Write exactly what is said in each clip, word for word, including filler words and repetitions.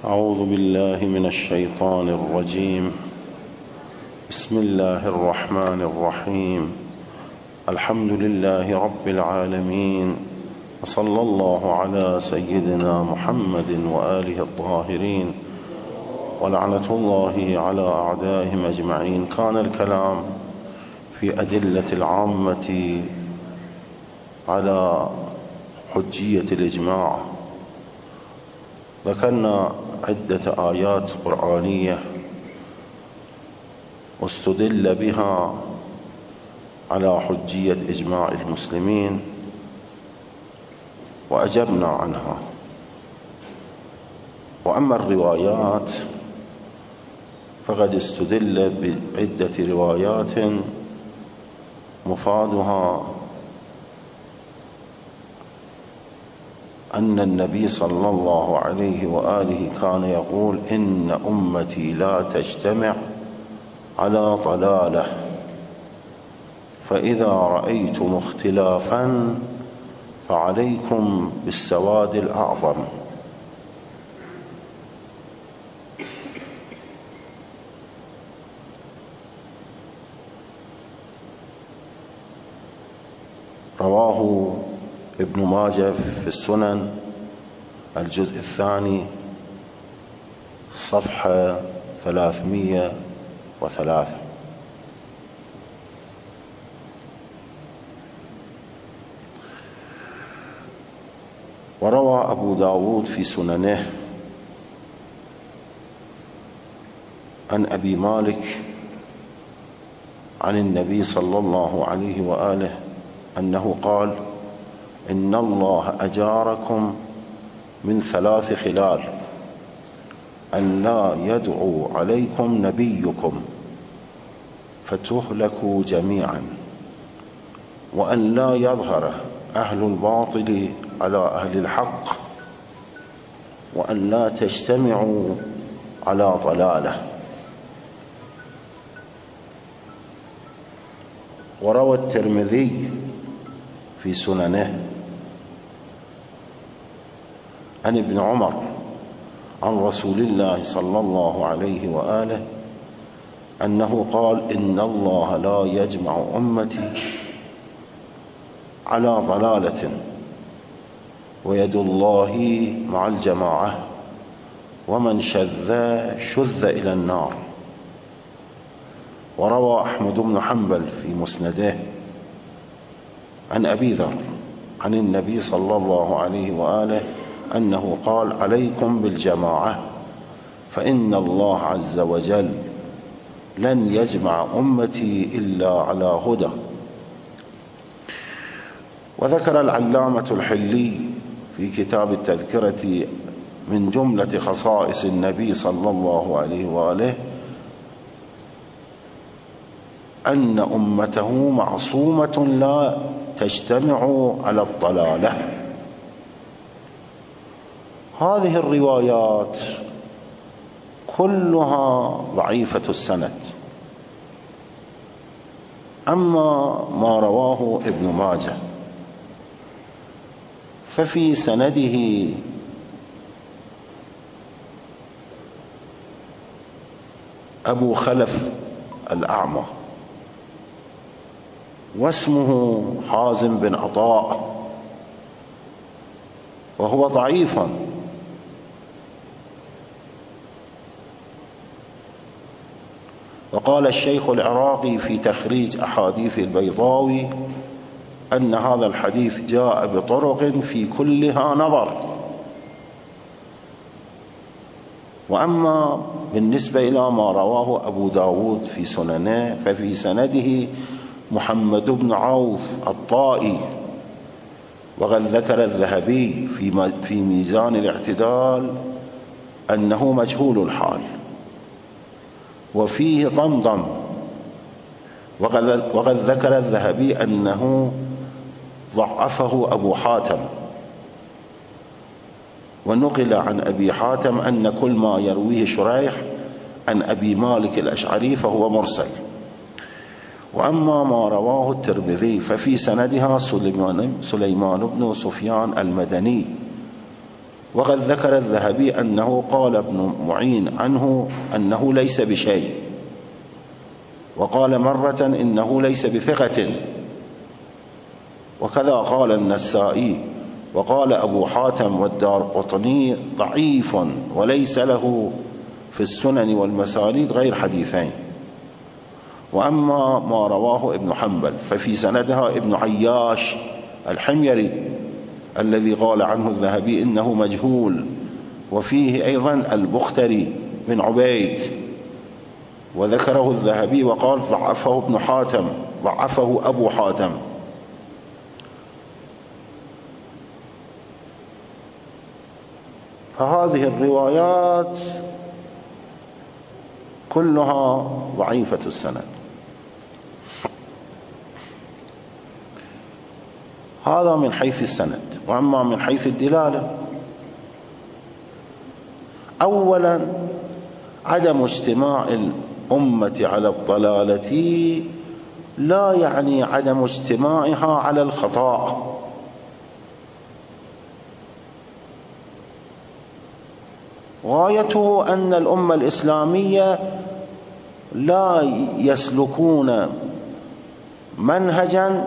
أعوذ بالله من الشيطان الرجيم. بسم الله الرحمن الرحيم. الحمد لله رب العالمين، وصلى الله على سيدنا محمد وآله الطاهرين، ولعنة الله على أعدائهم أجمعين. كان الكلام في أدلة العامة على حجية الإجماع. ذكرنا عدة آيات قرآنية واستدل بها على حجية إجماع المسلمين وأجبنا عنها. وأما الروايات فقد استدل بعدة روايات مفادها أن النبي صلى الله عليه وآله كان يقول: إن أمتي لا تجتمع على ضلالة، فإذا رأيتم اختلافا فعليكم بالسواد الأعظم. رواه ابن ماجه في السنن الجزء الثاني صفحة ثلاثمئة وثلاثة. وروى أبو داود في سننه عن أبي مالك عن النبي صلى الله عليه وآله أنه قال: إن الله أجاركم من ثلاث خلال: أن لا يدعو عليكم نبيكم فتهلكوا جميعا، وأن لا يظهر أهل الباطل على أهل الحق، وأن لا تجتمعوا على ضلالة. وروى الترمذي في سننه عن ابن عمر عن رسول الله صلى الله عليه وآله أنه قال: إن الله لا يجمع أمتي على ضلالة، ويد الله مع الجماعة، ومن شذ شذ إلى النار. وروى أحمد بن حنبل في مسنده عن أبي ذر عن النبي صلى الله عليه وآله أنه قال: عليكم بالجماعة، فإن الله عز وجل لن يجمع أمتي إلا على هدى. وذكر العلامة الحلي في كتاب التذكرة من جملة خصائص النبي صلى الله عليه وآله أن أمته معصومة لا تجتمع على الضلالة. هذه الروايات كلها ضعيفة السند. أما ما رواه ابن ماجه ففي سنده أبو خلف الأعمى، واسمه حازم بن عطاء، وهو ضعيف. وقال الشيخ العراقي في تخريج أحاديث البيضاوي أن هذا الحديث جاء بطرق في كلها نظر. وأما بالنسبة إلى ما رواه أبو داود في سننه ففي سنده محمد بن عوف الطائي، وقد ذكر الذهبي في ميزان الاعتدال أنه مجهول الحال، وفيه ضمضم. وقد ذكر الذهبي أنه ضعفه أبو حاتم. ونقل عن أبي حاتم أن كل ما يرويه شريح عن أبي مالك الأشعري فهو مرسل. وأما ما رواه الترمذي ففي سندها سليمان, سليمان بن سفيان المدني وقد ذكر الذهبي أنه قال ابن معين عنه أنه ليس بشيء، وقال مرة إنه ليس بثقة، وكذا قال النسائي، وقال أبو حاتم والدارقطني ضعيف وليس له في السنن والمسانيد غير حديثين. وأما ما رواه ابن حنبل ففي سندها ابن عياش الحميري الذي قال عنه الذهبي إنه مجهول، وفيه أيضا البختري بن عبيد، وذكره الذهبي وقال ضعفه ابن حاتم ضعفه أبو حاتم. فهذه الروايات كلها ضعيفة السند. هذا من حيث السند. وأما من حيث الدلالة، أولا عدم اجتماع الأمة على الضلالة لا يعني عدم اجتماعها على الخطأ، غايته أن الأمة الإسلامية لا يسلكون منهجا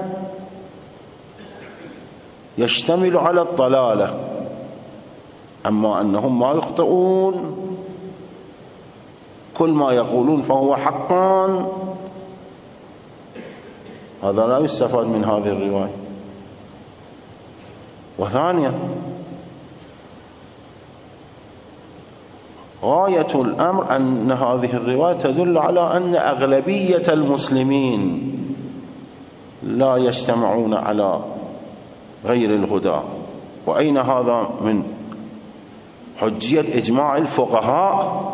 يشتمل على الضلالة، أما أنهم ما يخطئون، كل ما يقولون فهو حقا، هذا لا يستفاد من هذه الرواية. وثانيا غاية الأمر أن هذه الرواية تدل على أن أغلبية المسلمين لا يجتمعون على غير الهدى. وأين هذا من حجية إجماع الفقهاء؟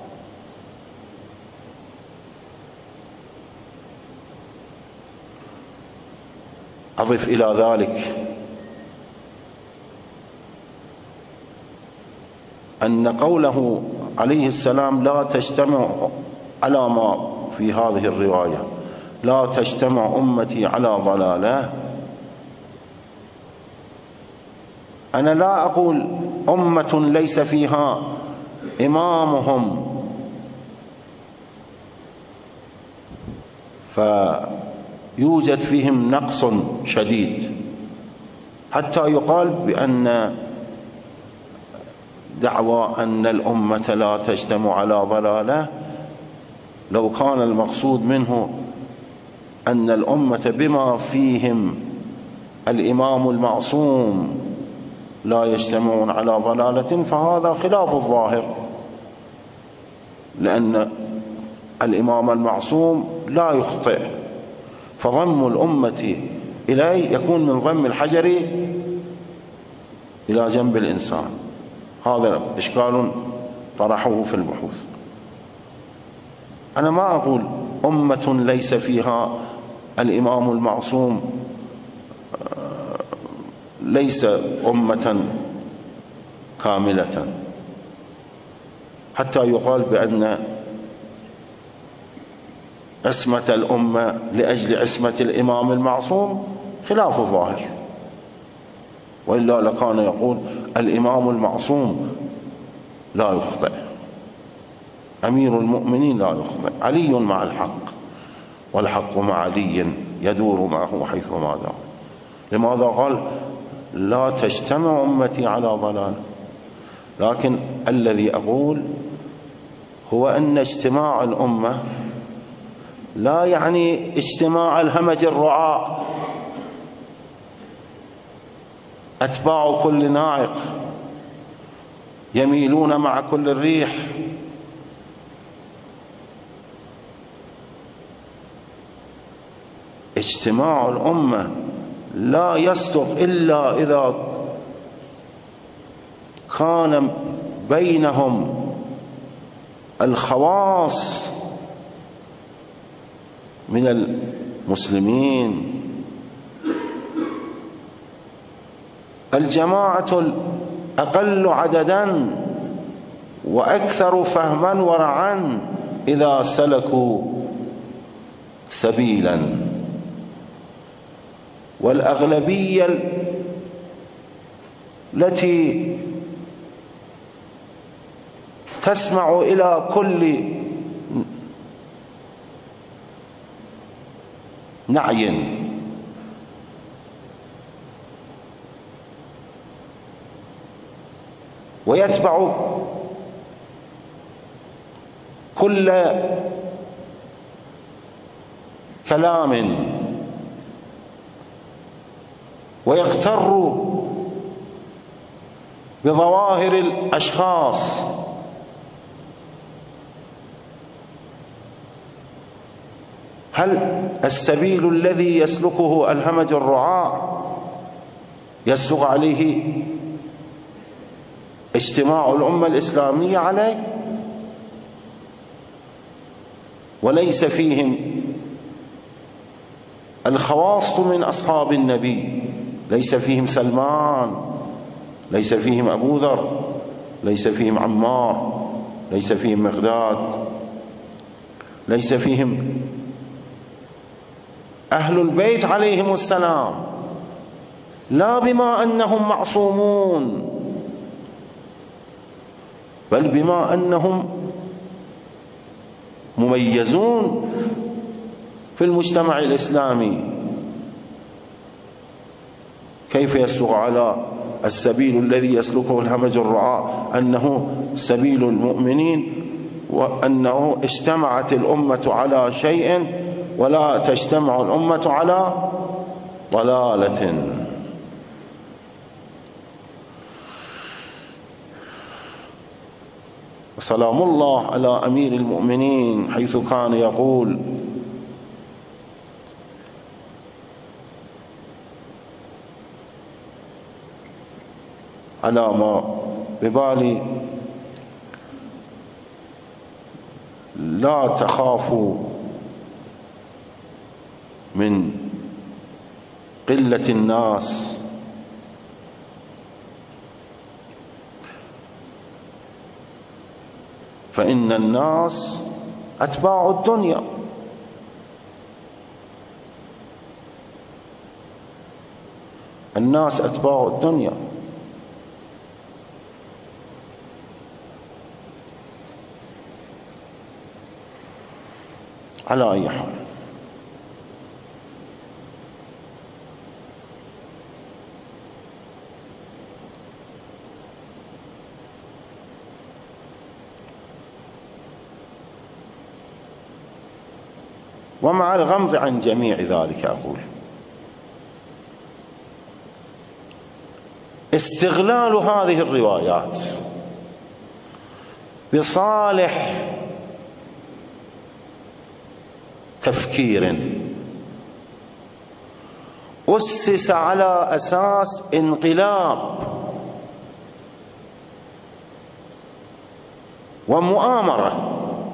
أضف إلى ذلك أن قوله عليه السلام لا تجتمع على ما في هذه الرواية لا تجتمع أمتي على ضلالة، أنا لا أقول أمة ليس فيها إمامهم فيوجد فيهم نقص شديد حتى يقال بأن دعوى أن الأمة لا تجتمع على ضلالة، لو كان المقصود منه أن الأمة بما فيهم الإمام المعصوم لا يجتمعون على ضلالة فهذا خلاف الظاهر، لأن الإمام المعصوم لا يخطئ، فضم الأمة إليه يكون من ضم الحجر إلى جنب الإنسان. هذا إشكال طرحه في البحوث. أنا ما أقول أمة ليس فيها الإمام المعصوم ليس أمة كاملة حتى يقال بأن عصمة الأمة لأجل عصمة الإمام المعصوم خلاف الظاهر، وإلا لكان يقول الإمام المعصوم لا يخطئ، أمير المؤمنين لا يخطئ، علي مع الحق والحق مع علي يدور معه حيثما دار. لماذا قال لا تجتمع أمتي على ضلال؟ لكن الذي أقول هو أن اجتماع الأمة لا يعني اجتماع الهمج الرعاء أتباع كل ناعق يميلون مع كل الريح. اجتماع الأمة لا يصدق إلا إذا كان بينهم الخواص من المسلمين. الجماعة الأقل عددا وأكثر فهما ورعا إذا سلكوا سبيلا، والأغلبية التي تسمع إلى كل نعي، ويتبع كل كلام، ويغتر بظواهر الأشخاص. هل السبيل الذي يسلكه الهمج الرعاع يسلك عليه اجتماع الأمة الإسلامية عليه؟ وليس فيهم الخواص من أصحاب النبي، ليس فيهم سلمان، ليس فيهم أبو ذر، ليس فيهم عمار، ليس فيهم مقداد، ليس فيهم أهل البيت عليهم السلام، لا بما أنهم معصومون، بل بما أنهم مميزون في المجتمع الإسلامي. كيف يسلك على السبيل الذي يسلكه الهمج الرعاع أنه سبيل المؤمنين، وأنه اجتمعت الأمة على شيء ولا تجتمع الأمة على ضلالة؟ وسلام الله على أمير المؤمنين حيث كان يقول: على ما ببالي لا تخافوا من قلة الناس، فإن الناس أتباع الدنيا. الناس أتباع الدنيا. على أي حال، ومع الغمض عن جميع ذلك أقول: استغلال هذه الروايات بصالح تفكير أسس على أساس انقلاب ومؤامرة،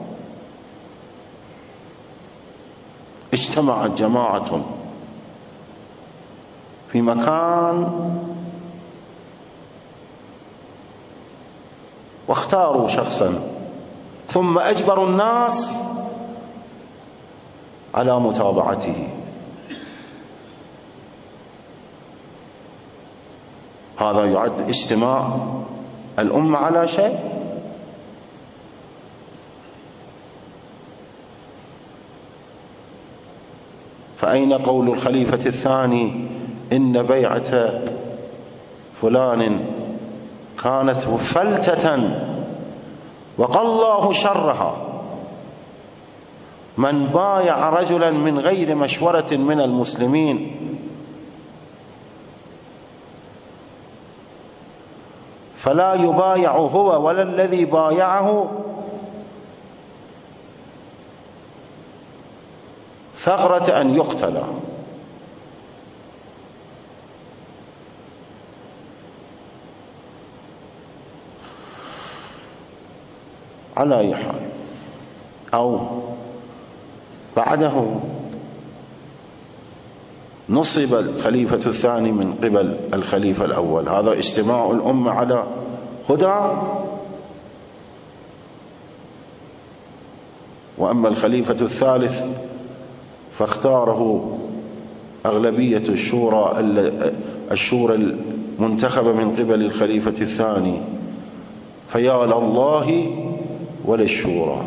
اجتمعت جماعة في مكان واختاروا شخصا، ثم أجبروا الناس على متابعته. هذا يعد اجتماع الأمة على شيء؟ فأين قول الخليفة الثاني إن بيعة فلان كانت فلتة وقى الله شرها؟ من بايع رجلا من غير مشورة من المسلمين فلا يبايع هو ولا الذي بايعه ثغرة أن يقتل. على أي حال، أو بعده نصب الخليفة الثاني من قبل الخليفة الأول. هذا اجتماع الأمة على هدى. وأما الخليفة الثالث فاختاره أغلبية الشورى الشورى المنتخبة من قبل الخليفة الثاني. فيا لله وللشورى،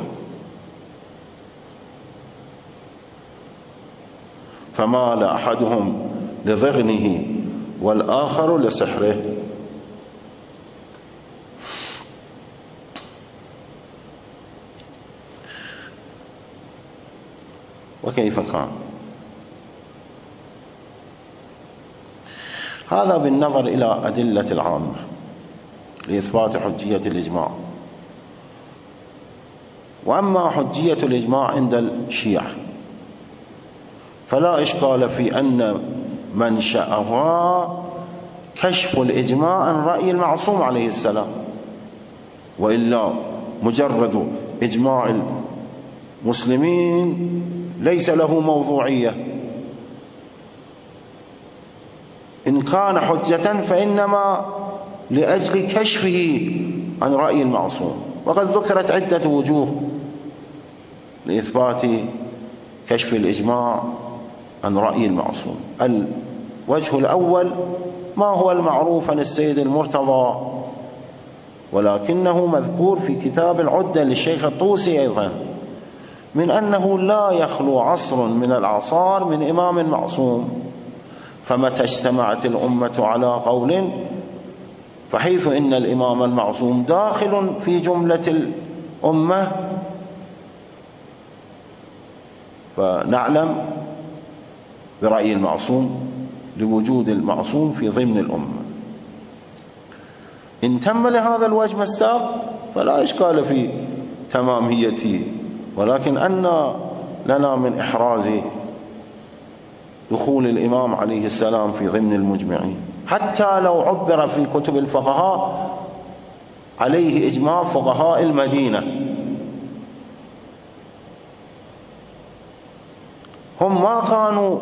فمال أحدهم لضغنه والآخر لسحره. وكيف كان؟ هذا بالنظر إلى أدلة العامة لإثبات حجية الإجماع. وأما حجية الإجماع عند الشيعة فلا إشكال في أن منشأها كشف الإجماع عن رأي المعصوم عليه السلام، وإلا مجرد إجماع المسلمين ليس له موضوعية. إن كان حجة فإنما لأجل كشفه عن رأي المعصوم. وقد ذكرت عدة وجوه لإثبات كشف الإجماع عن رأي المعصوم. الوجه الأول ما هو المعروف عن السيد المرتضى، ولكنه مذكور في كتاب العدة للشيخ الطوسي أيضا، من أنه لا يخلو عصر من الأعصار من إمام معصوم، فمتى اجتمعت الأمة على قول فحيث إن الإمام المعصوم داخل في جملة الأمة فنعلم برأي المعصوم لوجود المعصوم في ضمن الأمة. إن تم لهذا الوجه مصداق فلا إشكال في تماميته، ولكن أن لنا من إحراز دخول الإمام عليه السلام في ضمن المجمعين، حتى لو عبر في كتب الفقهاء عليه إجماع فقهاء المدينة. هم ما كانوا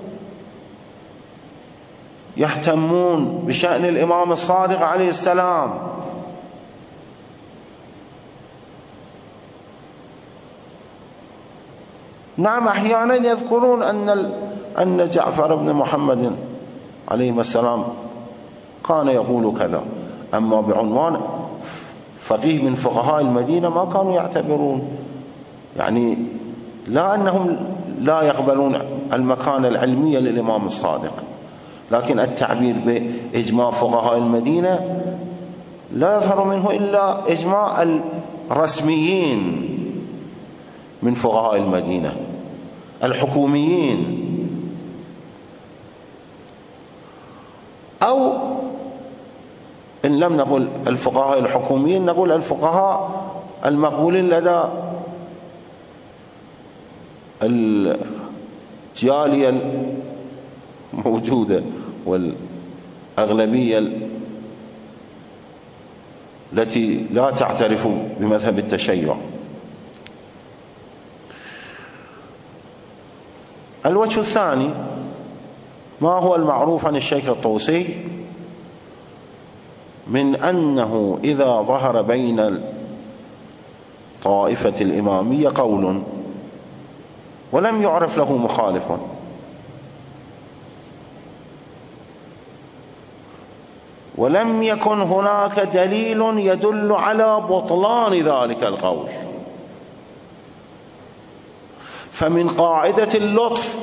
يهتمون بشأن الإمام الصادق عليه السلام، نعم أحيانا يذكرون أن أن جعفر بن محمد عليه السلام كان يقول كذا، أما بعنوان فقيه من فقهاء المدينة ما كانوا يعتبرون، يعني لا أنهم لا يقبلون المكانة العلمية للإمام الصادق، لكن التعبير بإجماع فقهاء المدينة لا يظهر منه إلا إجماع الرسميين من فقهاء المدينة الحكوميين، أو إن لم نقل الفقهاء الحكوميين نقول الفقهاء المقبولين لدى الجالية الموجودة والأغلبية التي لا تعترف بمذهب التشيع. الوجه الثاني ما هو المعروف عن الشيخ الطوسي من أنه إذا ظهر بين طائفة الإمامية قول ولم يعرف له مخالف ولم يكن هناك دليل يدل على بطلان ذلك القول، فمن قاعدة اللطف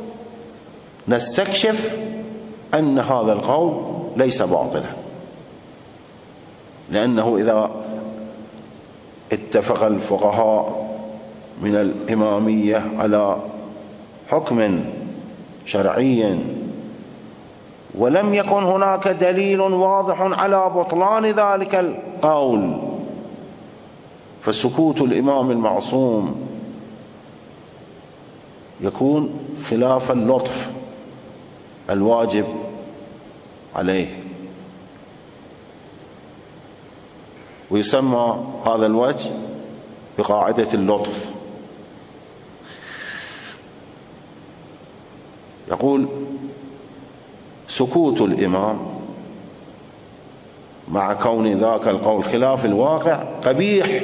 نستكشف أن هذا القول ليس باطلا، لأنه إذا اتفق الفقهاء من الإمامية على حكم شرعي ولم يكن هناك دليل واضح على بطلان ذلك القول، فسكوت الإمام المعصوم يكون خلاف اللطف الواجب عليه، ويسمى هذا الوجه بقاعدة اللطف. يقول سكوت الإمام مع كون ذاك القول خلاف الواقع قبيح.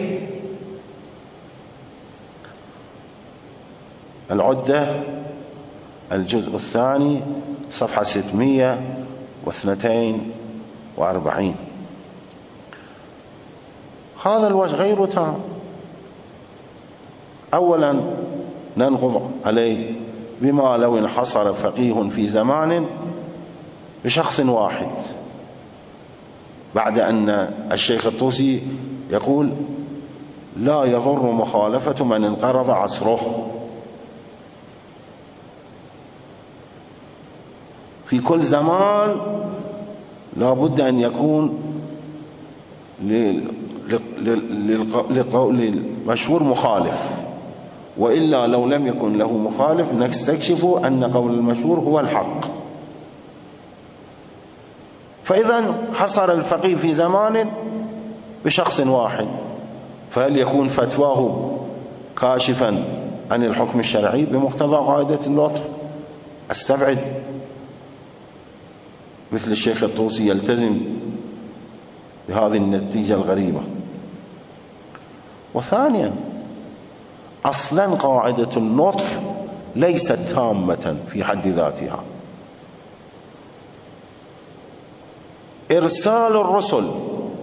العدة الجزء الثاني صفحة ستمائة واثنين وأربعين. هذا الوجه غير تام، أولا ننقض عليه بما لو انحصر فقيه في زمان بشخص واحد، بعد أن الشيخ الطوسي يقول لا يضر مخالفة من انقرض عصره. في كل زمان لا بد أن يكون للمشهور مخالف، وإلا لو لم يكن له مخالف نستكشف أن قول المشهور هو الحق. فإذا حصر الفقيه في زمان بشخص واحد، فهل يكون فتواه كاشفا عن الحكم الشرعي بمقتضى قاعدة اللطف؟ استبعد. مثل الشيخ الطوسي يلتزم بهذه النتيجة الغريبة. وثانيا أصلا قاعدة اللطف ليست تامة في حد ذاتها. إرسال الرسل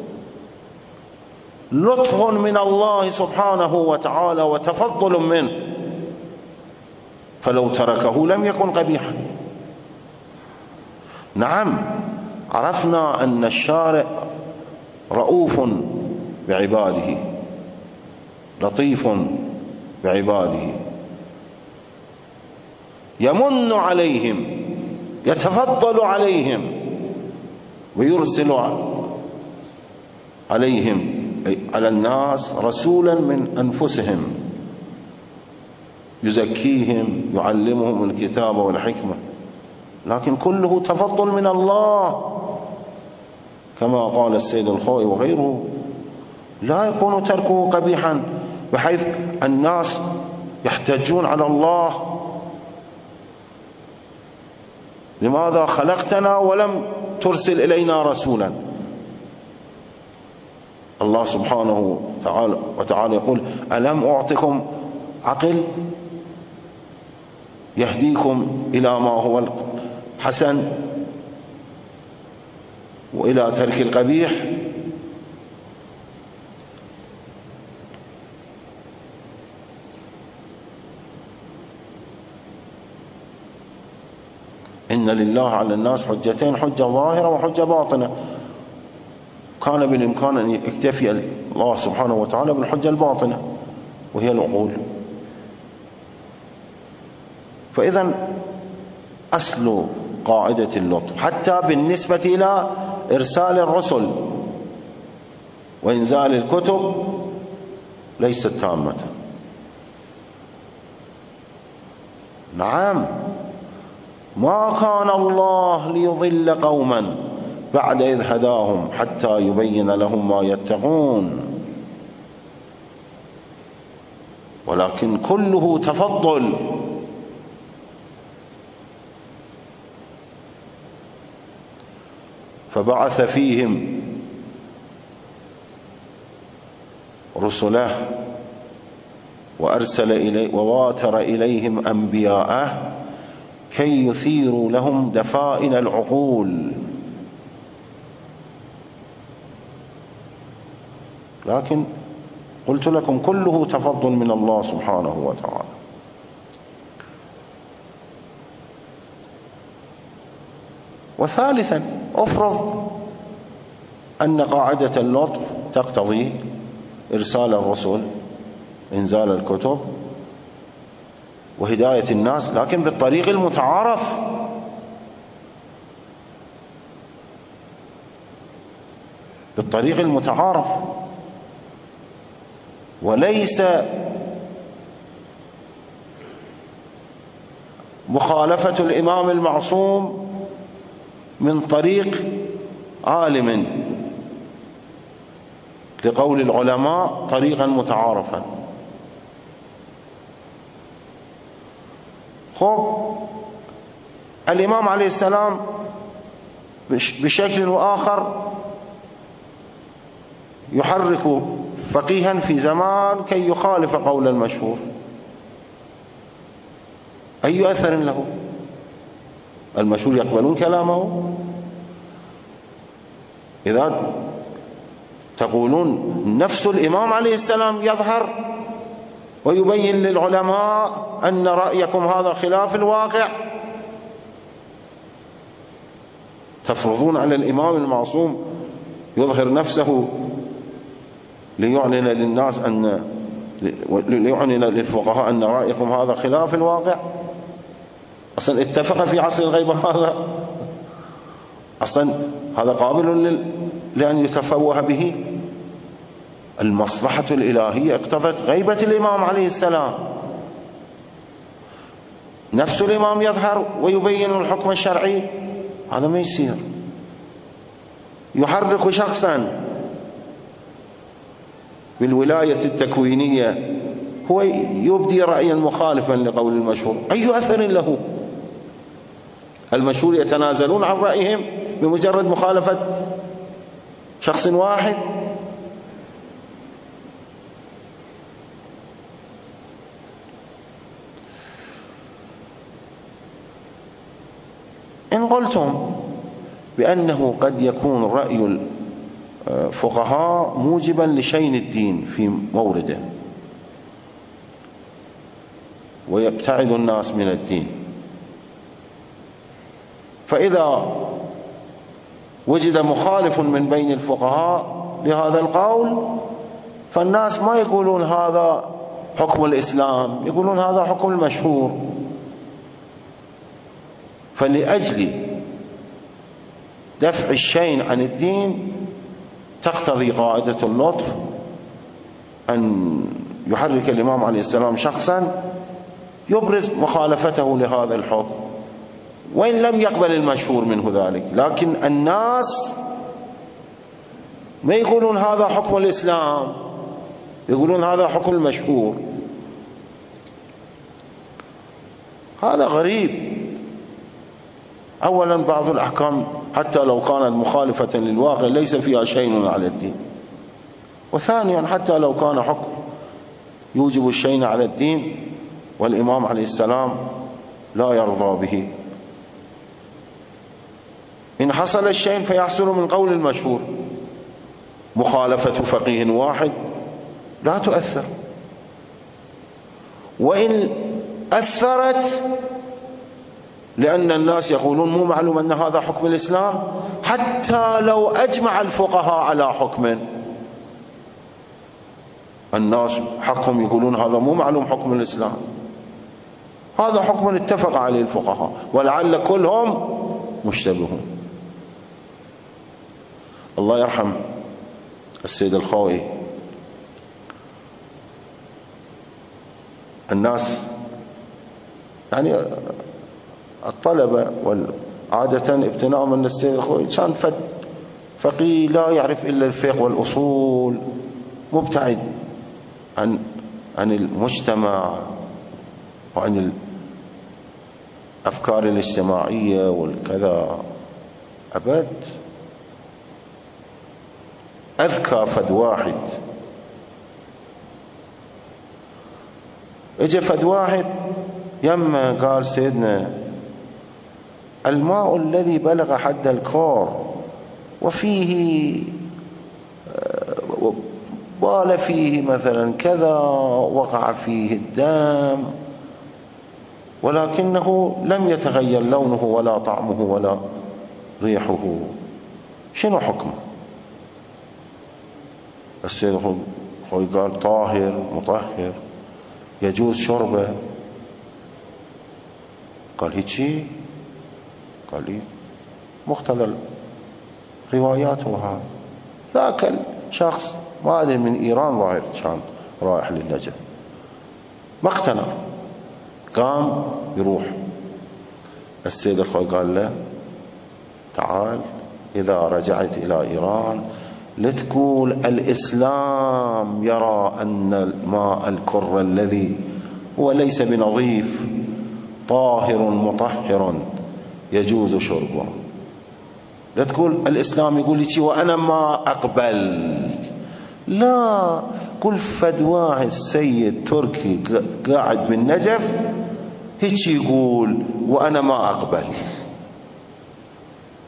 لطف من الله سبحانه وتعالى وتفضل منه، فلو تركه لم يكن قبيحا. نعم عرفنا أن الشارع رؤوف بعباده لطيف بعباده، يمن عليهم يتفضل عليهم ويرسل عليهم على الناس رسولا من أنفسهم يزكيهم يعلمهم الكتاب والحكمة، لكن كله تفضل من الله كما قال السيد الخوئي وغيره. لا يكون تركه قبيحا بحيث الناس يحتجون على الله لماذا خلقتنا ولم ترسل إلينا رسولا. الله سبحانه وتعالى يقول ألم أعطكم عقل يهديكم إلى ما هو الحسن وإلى ترك القبيح. إن لله على الناس حجتين، حجة ظاهرة وحجة باطنة. كان بالإمكان أن يكتفي الله سبحانه وتعالى بالحجة الباطنة وهي العقول. فإذا أصل قاعدة اللطف حتى بالنسبة إلى إرسال الرسل وإنزال الكتب ليست تامة. نعم ما كان الله ليضل قوما بعد إذ هداهم حتى يبين لهم ما يتقون، ولكن كله تفضل. فبعث فيهم رسله وأرسل إلي وواتر إليهم أنبياءه كي يثيروا لهم دفائن العقول، لكن قلت لكم كله تفضل من الله سبحانه وتعالى. وثالثا أفرض أن قاعدة اللطف تقتضي إرسال الرسل إنزال الكتب وهداية الناس، لكن بالطريق المتعارف. بالطريق المتعارف وليس مخالفة الإمام المعصوم من طريق عالم لقول العلماء طريقا متعارفا. خب الإمام عليه السلام بشكل وآخر يحرك فقيها في زمان كي يخالف قول المشهور، أي أثر له؟ المشهور يقبلون كلامه؟ إذا تقولون نفس الإمام عليه السلام يظهر ويبين للعلماء أن رأيكم هذا خلاف الواقع. تفرضون على الإمام المعصوم يظهر نفسه ليعلن للناس أن ليعلن للفقهاء أن رأيكم هذا خلاف الواقع. أصلا اتفق في عصر الغيبة هذا؟ أصلا هذا قابل لأن يتفوه به؟ المصلحة الإلهية اقتضت غيبة الإمام عليه السلام، نفس الإمام يظهر ويبين الحكم الشرعي. هذا ما يصير. يحرك شخصا بالولاية التكوينية هو يبدي رأيا مخالفا لقول المشهور، أي أثر له؟ المشهور يتنازلون عن رأيهم بمجرد مخالفة شخص واحد. إن قلتم بأنه قد يكون رأي الفقهاء موجبا لشين الدين في مورده ويبتعد الناس من الدين، فإذا وجد مخالف من بين الفقهاء لهذا القول فالناس ما يقولون هذا حكم الإسلام، يقولون هذا حكم المشهور. فلأجل دفع الشين عن الدين تقتضي قاعدة اللطف أن يحرك الإمام عليه السلام شخصا يبرز مخالفته لهذا الحكم، وإن لم يقبل المشهور منه ذلك. لكن الناس ما يقولون هذا حكم الإسلام، يقولون هذا حكم المشهور. هذا غريب. أولا بعض الأحكام حتى لو كانت مخالفة للواقع ليس فيها شيء على الدين، وثانيا حتى لو كان حكم يوجب الشين على الدين والإمام عليه السلام لا يرضى به، إن حصل الشين فيحصل من قول المشهور. مخالفة فقيه واحد لا تؤثر، وإن أثرت لأن الناس يقولون مو معلوم أن هذا حكم الإسلام، حتى لو أجمع الفقهاء على حكم الناس حقهم يقولون هذا مو معلوم حكم الإسلام، هذا حكم اتفق عليه الفقهاء ولعل كلهم مشتبهون. الله يرحم السيد الخوئي، الناس يعني الطلبة والعادة ابتناء من السيد الخوئي كان فد فقيه لا يعرف إلا الفقه والأصول، مبتعد عن عن المجتمع وعن الأفكار الاجتماعية والكذا أبد. أذكى فد واحد، اجى فد واحد يما قال سيدنا الماء الذي بلغ حد الكور وفيه بال فيه مثلا كذا وقع فيه الدم ولكنه لم يتغير لونه ولا طعمه ولا ريحه، شنو حكمه؟ السيد خوي قال طاهر مطهر يجوز شربه. قال هيجي؟ قال لي مقتضى الروايات وهذا. ذاك الشخص ما أدري من إيران ظاهر كان رايح للنجف، ما اقتنع، قام يروح. السيد الخوي قال له تعال إذا رجعت إلى إيران لتقول الإسلام يرى أن الماء الكر الذي هو ليس بنظيف طاهر مطهر يجوز شربه. لا تقول الإسلام يقول لي وأنا ما أقبل، لا، كل فد واحد سيد تركي قاعد بالنجف هيك يقول وأنا ما أقبل.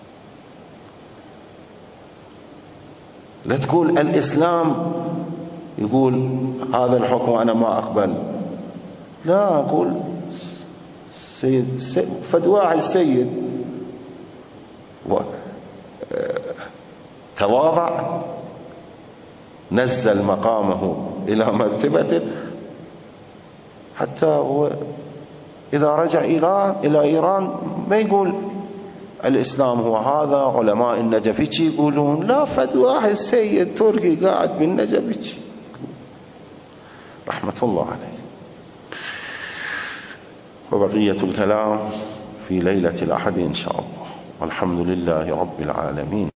لا تقول الإسلام يقول هذا الحكم أنا ما أقبل، لا، أقول سيد, سيد فد واحد سيد تواضع، نزل مقامه إلى مرتبته، حتى هو إذا رجع إيران إلى إيران ما يقول الإسلام هو هذا، علماء النجف يقولون، لا، فد واحد سيد تركي قاعد بالنجف رحمة الله عليه. وبقية الكلام في ليلة الأحد إن شاء الله، والحمد لله رب العالمين.